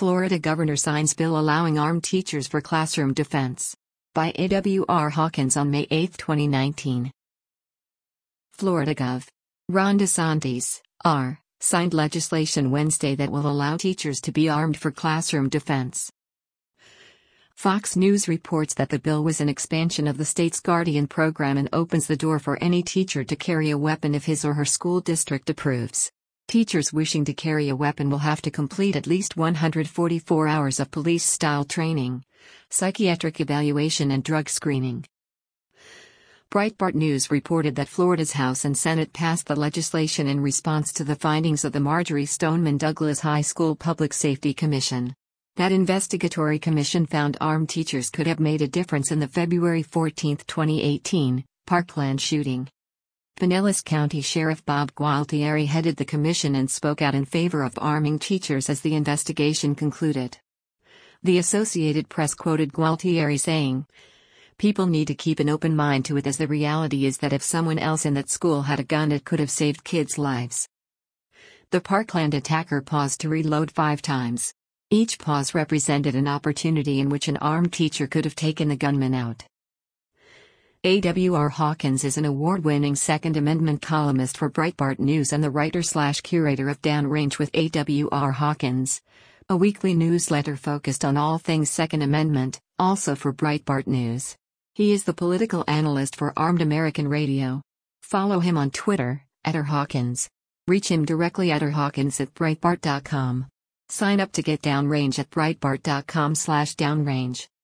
Florida governor signs bill allowing armed teachers for classroom defense. By A.W.R. Hawkins on May 8, 2019. Florida Gov. Ron DeSantis, R., signed legislation Wednesday that will allow teachers to be armed for classroom defense. Fox News reports that the bill was an expansion of the state's Guardian program and opens the door for any teacher to carry a weapon if his or her school district approves. Teachers wishing to carry a weapon will have to complete at least 144 hours of police-style training, psychiatric evaluation and drug screening. Breitbart News reported that Florida's House and Senate passed the legislation in response to the findings of the Marjory Stoneman Douglas High School Public Safety Commission. That investigatory commission found armed teachers could have made a difference in the February 14, 2018, Parkland shooting. Pinellas County Sheriff Bob Gualtieri headed the commission and spoke out in favor of arming teachers as the investigation concluded. The Associated Press quoted Gualtieri saying, "People need to keep an open mind to it, as the reality is that if someone else in that school had a gun, it could have saved kids' lives." The Parkland attacker paused to reload 5 times. Each pause represented an opportunity in which an armed teacher could have taken the gunman out. A.W.R. Hawkins is an award-winning Second Amendment columnist for Breitbart News and the writer/curator of Downrange with A.W.R. Hawkins, a weekly newsletter focused on all things Second Amendment, also for Breitbart News. He is the political analyst for Armed American Radio. Follow him on Twitter, @RHawkins. Reach him directly at rhawkins@breitbart.com. Sign up to get Downrange at breitbart.com/downrange.